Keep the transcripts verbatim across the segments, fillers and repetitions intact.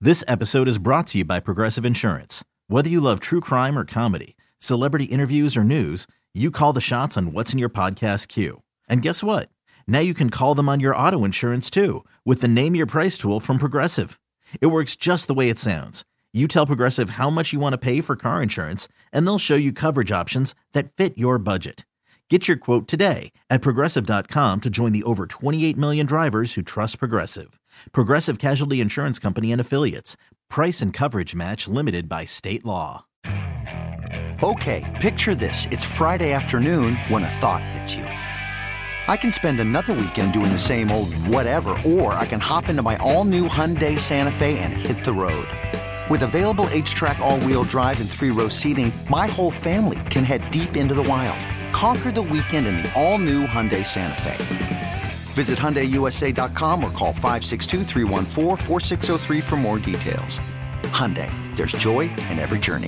This episode is brought to you by Progressive Insurance. Whether you love true crime or comedy, celebrity interviews or news, you call the shots on what's in your podcast queue. And guess what? Now you can call them on your auto insurance too with the Name Your Price tool from Progressive. It works just the way it sounds. You tell Progressive how much you want to pay for car insurance, and they'll show you coverage options that fit your budget. Get your quote today at Progressive dot com to join the over twenty-eight million drivers who trust Progressive. Progressive Casualty Insurance Company and Affiliates. Price and coverage match limited by state law. Okay, picture this. It's Friday afternoon when a thought hits you. I can spend another weekend doing the same old whatever, or I can hop into my all-new Hyundai Santa Fe and hit the road. With available H-Track all-wheel drive and three-row seating, my whole family can head deep into the wild. Conquer the weekend in the all-new Hyundai Santa Fe. Visit Hyundai U S A dot com or call five six two, three one four, four six zero three for more details. Hyundai, there's joy in every journey.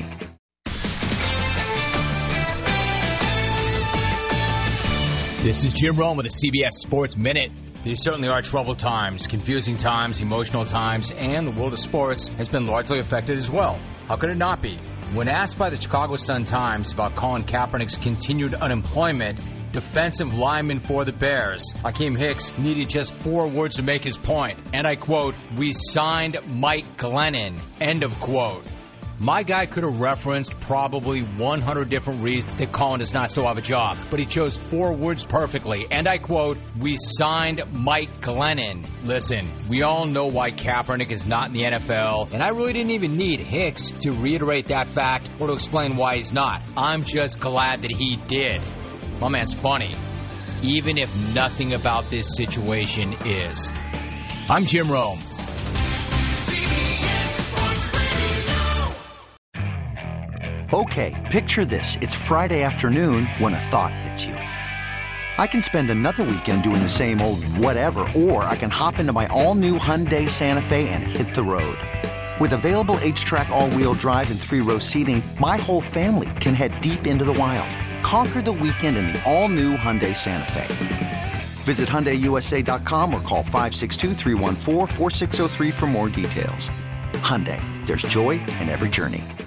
This is Jim Rome with the C B S Sports Minute. These certainly are troubled times, confusing times, emotional times, and the world of sports has been largely affected as well. How could it not be? When asked by the Chicago Sun-Times about Colin Kaepernick's continued unemployment, defensive lineman for the Bears, Akiem Hicks, needed just four words to make his point. And I quote, "We signed Mike Glennon," end of quote. My guy could have referenced probably one hundred different reasons that Colin does not still have a job, but he chose four words perfectly, and I quote, "We signed Mike Glennon." Listen, we all know why Kaepernick is not in the N F L, and I really didn't even need Hicks to reiterate that fact or to explain why he's not. I'm just glad that he did. My man's funny, even if nothing about this situation is. I'm Jim Rome. Okay, picture this. It's Friday afternoon when a thought hits you. I can spend another weekend doing the same old whatever, or I can hop into my all-new Hyundai Santa Fe and hit the road. With available H-Track all-wheel drive and three-row seating, my whole family can head deep into the wild. Conquer the weekend in the all-new Hyundai Santa Fe. Visit Hyundai U S A dot com or call five six two, three one four, four six zero three for more details. Hyundai, there's joy in every journey.